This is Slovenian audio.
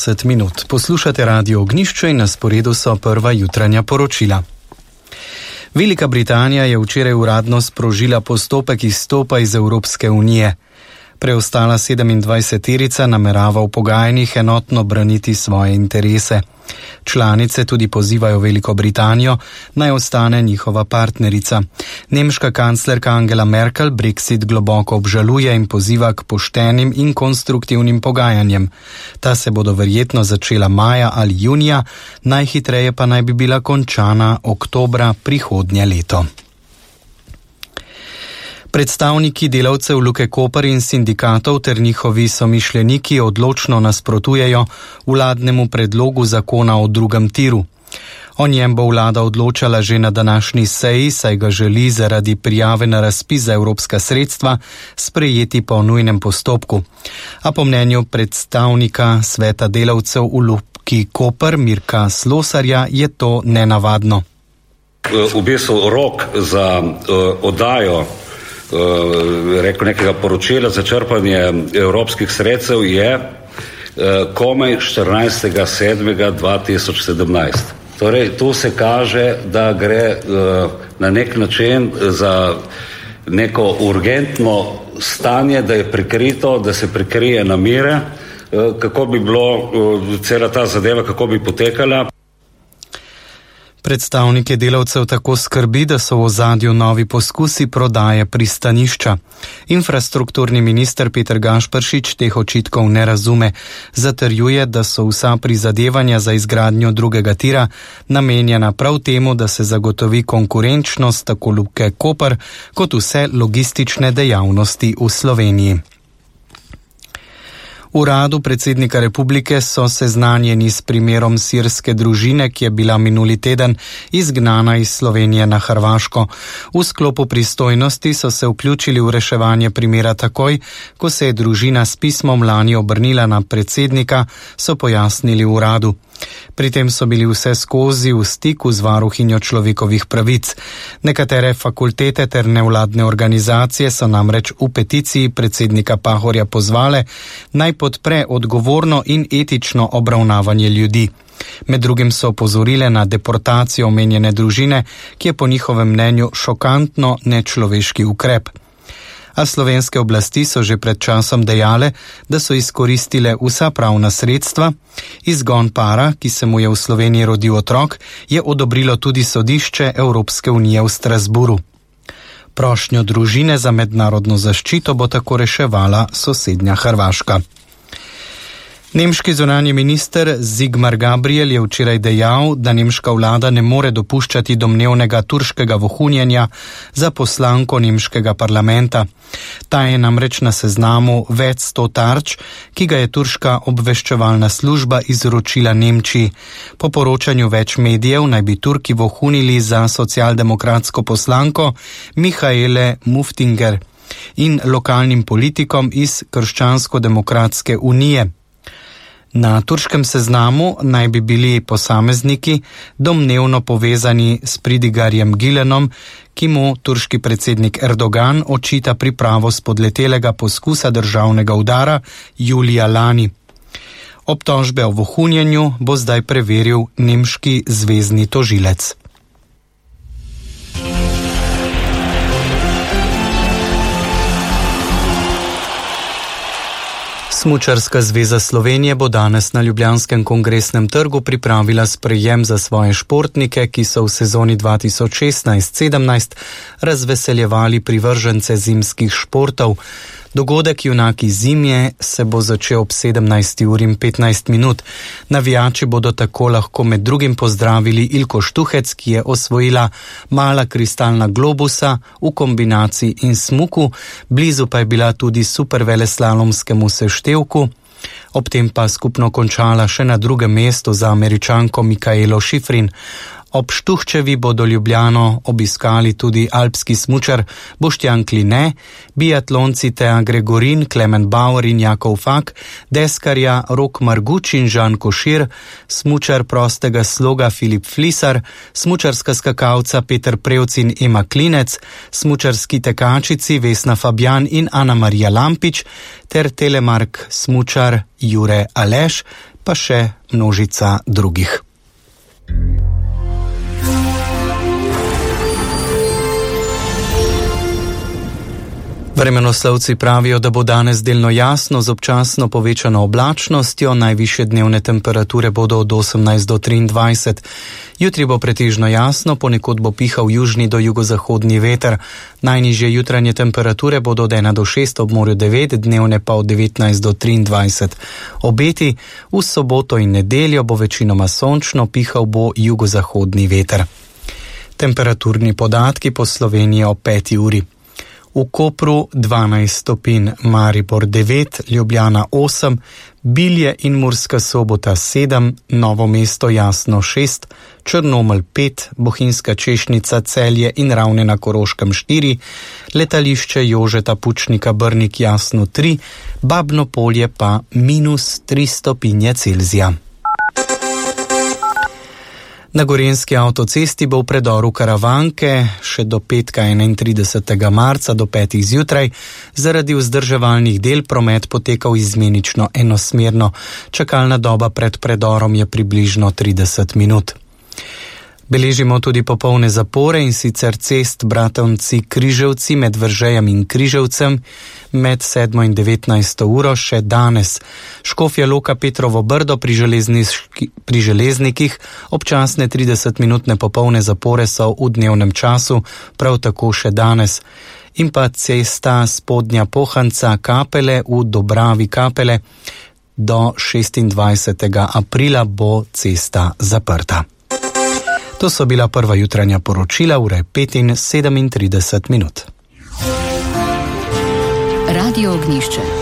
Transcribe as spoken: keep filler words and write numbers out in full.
deset minut. Poslušate Radio Ognjišče in na sporedu so prva jutranja poročila. Velika Britanija je včeraj uradno sprožila postopek izstopa iz Evropske unije. Preostala sedemindvajseterica namerava v pogajanjih enotno braniti svoje interese. Članice tudi pozivajo Veliko Britanijo, naj ostane njihova partnerica. Nemška kanclerka Angela Merkel Brexit globoko obžaluje in poziva k poštenim in konstruktivnim pogajanjem. Ta se bodo verjetno začela maja ali junija, najhitreje pa naj bi bila končana oktobra prihodnje leto. Predstavniki delavcev Luke Koper in sindikatov ter njihovi somišljeniki odločno nasprotujejo vladnemu predlogu zakona o drugem tiru. O njem bo vlada odločala že na današnji seji, saj ga želi zaradi prijave na razpis za evropska sredstva sprejeti po nujnem postopku. A po mnenju predstavnika sveta delavcev v Luki Koper Mirka Slosarja je to nenavadno. V bistvu rok za uh, oddajo rekel nekega poročila za črpanje evropskih sredstev je komaj štirinajstega sedmega dva tisoč sedemnajst. Torej, tu se kaže, da gre na nek način za neko urgentno stanje, da je prikrito, da se prikrije namere, kako bi bilo cela ta zadeva, kako bi potekala. Predstavnike delavcev tako skrbi, da so v ozadju novi poskusi prodaje pristanišča. Infrastrukturni minister Peter Gašperšič teh očitkov ne razume. Zatrjuje, da so vsa prizadevanja za izgradnjo drugega tira namenjena prav temu, da se zagotovi konkurenčnost tako Luke Koper kot vse logistične dejavnosti v Sloveniji. V uradu predsednika republike so seznanjeni s primerom sirske družine, ki je bila minuli teden izgnana iz Slovenije na Hrvaško. V sklopu pristojnosti so se vključili v reševanje primera takoj, ko se je družina s pismom lani obrnila na predsednika, so pojasnili v uradu. Pri tem so bili vse skozi v stiku z varuhinjo človekovih pravic. Nekatere fakultete ter nevladne organizacije so namreč v peticiji predsednika Pahorja pozvale, naj podpre odgovorno in etično obravnavanje ljudi. Med drugim so opozorile na deportacijo omenjene družine, ki je po njihovem mnenju šokantno nečloveški ukrep. A slovenske oblasti so že pred časom dejale, da so izkoristile vsa pravna sredstva. Izgon para, ki se mu je v Sloveniji rodil otrok, je odobrilo tudi sodišče Evropske unije v Strasburu. Prošnjo družine za mednarodno zaščito bo tako reševala sosednja Hrvaška. Nemški zunanji minister Sigmar Gabriel je včeraj dejal, da nemška vlada ne more dopuščati domnevnega turškega vohunjenja za poslanko nemškega parlamenta. Ta je namreč na seznamu več sto tarč, ki ga je turška obveščevalna služba izročila Nemčiji. Po poročanju več medijev naj bi Turki vohunili za socialdemokratsko poslanko Mihaele Muftinger in lokalnim politikom iz Krščansko-demokratske unije. Na turškem seznamu naj bi bili posamezniki domnevno povezani s pridigarjem Gilenom, ki mu turški predsednik Erdogan očita pripravo spodletelega poskusa državnega udara julija lani. Obtožbe o vohunjenju bo zdaj preveril nemški zvezni tožilec. Smučarska zveza Slovenije bo danes na Ljubljanskem kongresnem trgu pripravila sprejem za svoje športnike, ki so v sezoni dva tisoč šestnajst sedemnajst razveseljevali privržence zimskih športov. Dogodek Junaki zimje se bo začel ob sedemnajsti uri in petnajst minut. Navijači bodo tako lahko med drugim pozdravili Ilko Štuhec, ki je osvojila mala kristalna globusa v kombinaciji in smuku, blizu pa je bila tudi superveleslalomskemu seštevku. Ob tem pa skupno končala še na drugem mestu za Američanko Mikaelo Šifrin. Ob Štuhčevi bodo Ljubljano obiskali tudi alpski smučar Boštjan Kline, biatlonci Tea Gregorin, Klemen Bauer in Jakov Fak, deskarja Rok Marguč in Žan Košir, smučar prostega sloga Filip Flisar, smučarska skakalca Peter Prevc in Ema Klinec, smučarski tekačici Vesna Fabjan in Ana Marija Lampič ter telemark smučar Jure Aleš, pa še množica drugih. Vremenoslovci pravijo, da bo danes delno jasno z občasno povečano oblačnostjo, najvišje dnevne temperature bodo od osemnajst do triindvajset. Jutri bo pretežno jasno, ponekod bo pihal južni do jugozahodni veter. Najnižje jutranje temperature bodo od ena do šest, ob morju devet, dnevne pa od devetnajst do triindvajset. Obeti: v soboto in nedeljo bo večinoma sončno, pihal bo jugozahodni veter. Temperaturni podatki po Sloveniji ob peti uri. V Kopru dvanajst stopinj, Maribor devet, Ljubljana osem, Bilje in Murska Sobota sedem, Novo mesto Jasno šest, Črnomelj pet, Bohinjska Češnica, Celje in Ravne na Koroškem štiri, letališče Jožeta Pučnika Brnik Jasno tri, Babno Polje pa minus tri stopinje Celzija. Na Gorenjski avtocesti bo v predoru Karavanke še do petka enaintridesetega marca do petih zjutraj zaradi vzdrževalnih del promet potekal izmenično enosmerno. Čakalna doba pred predorom je približno trideset minut. Beležimo tudi popolne zapore, in sicer cest Bratovci-Križevci med Veržejem in Križevcem med sedmo in devetnajsto uro še danes. Škofja Loka Petrovo Brdo pri, pri železnikih občasne tridesetminutne popolne zapore so v dnevnem času, prav tako še danes. In pa cesta Spodnja Pohanca Kapele v Dobravi Kapele do šestindvajsetega aprila bo cesta zaprta. To so bila prva jutranja poročila, ure pet in sedemintrideset minut. Radio Ognjišče.